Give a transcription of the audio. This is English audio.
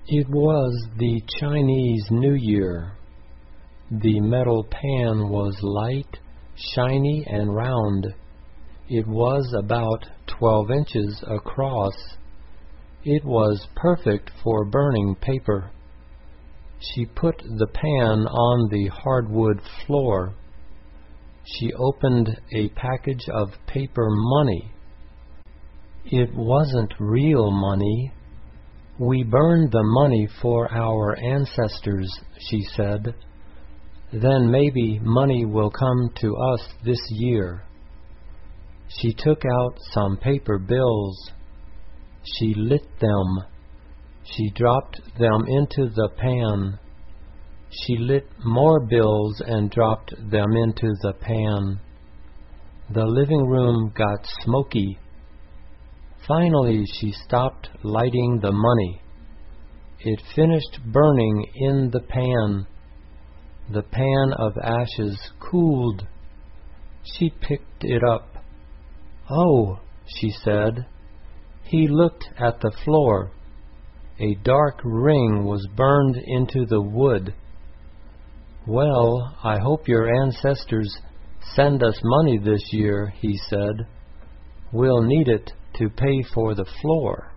It was the Chinese New Year. The metal pan was light, shiny, and round. It was about 12 inches across. It was perfect for burning paper. She put the pan on the hardwood floor. She opened a package of paper money. It wasn't real money. We burned the money for our ancestors, she said. Then maybe money will come to us this year. She took out some paper bills. She lit them. She dropped them into the pan. She lit more bills and dropped them into the pan. The living room got smoky. Finally, she stopped lighting the money. It finished burning in the pan. The pan of ashes cooled. She picked it up. "Oh," she said. He looked at the floor. A dark ring was burned into the wood. "Well, I hope your ancestors send us money this year," he said. "We'll need it to pay for the floor."